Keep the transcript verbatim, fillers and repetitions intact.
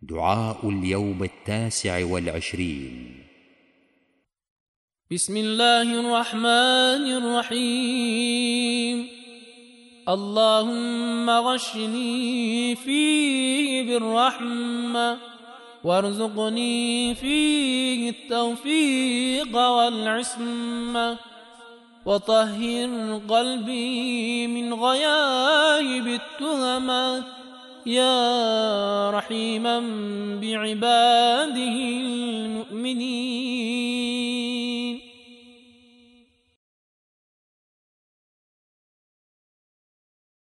دعاء اليوم التاسع والعشرين. بسم الله الرحمن الرحيم. اللهم غشني فيه بالرحمة وارزقني فيه التوفيق والعصمة وطهر قلبي من غيايب التهمة يا رحيما بعباده المؤمنين.